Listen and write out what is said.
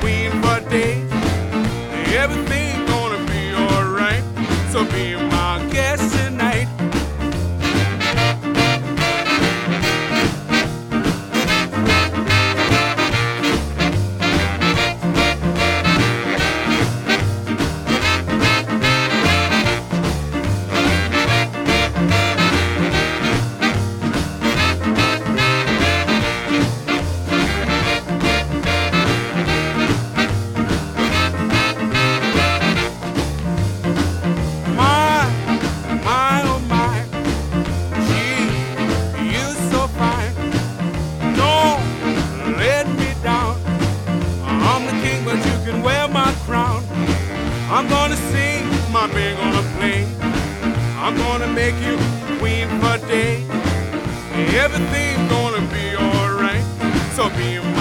queen for days. Everything gonna be alright. So be my guest tonight. I'm gonna sing, my band gonna play. I'm gonna make you queen for day. Everything's gonna be alright. So be